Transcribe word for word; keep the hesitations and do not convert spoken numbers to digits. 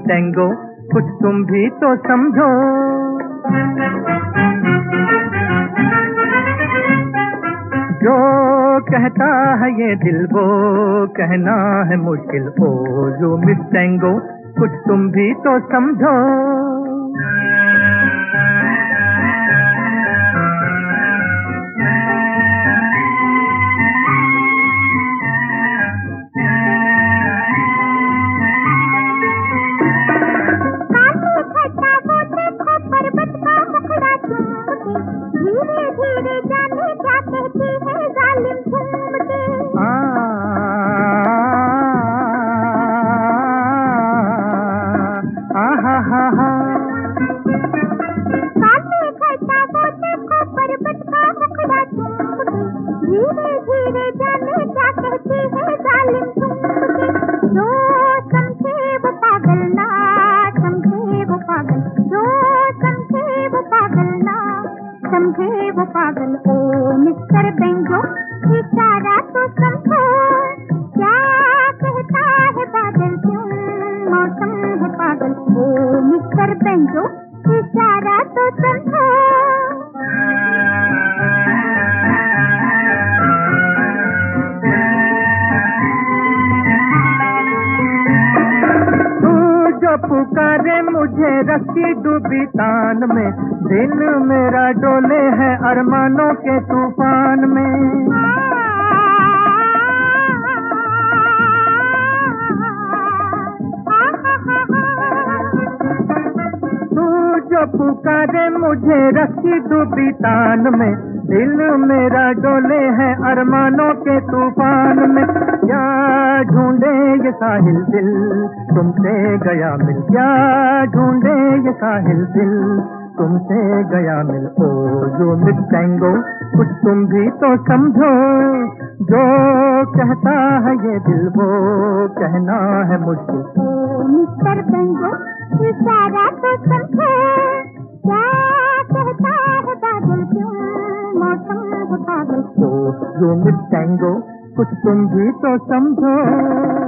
Tango, कुछ तुम भी तो समझो। जो कहता है ये दिल वो कहना है मुश्किल, ओ यू मिस टैंगो, कुछ तुम भी तो समझो। समझे वो पागल, ओ मिस्टर बेंगो, इशारा तो समझो। क्या कहता है बादल, क्यों मौसम है पागल, ओ मिस्टर बेंगो, इशारा तो समझो। पुकारे मुझे रस्सी डूबी तान में, दिल मेरा डोले है अरमानों के तूफान में। तू जो पुकारे मुझे रस्सी डूबी तान में, दिल मेरा डोले है अरमानों के तूफान में। क्या ढूंढे ये साहिल दिल तुमसे गया मिल, क्या ढूंढे ये साहिल दिल तुमसे गया मिल, ओ यू मिस टैंगो, कुछ तुम भी तो समझो। जो कहता है ये दिल वो कहना है मुश्किल, ओ मिस्टर बेंगो, इशारा तो समझो। क्या कहता है बादल, क्यों मौसम है पागल, ओ यू मिस टैंगो, कुछ तुम भी तो समझो।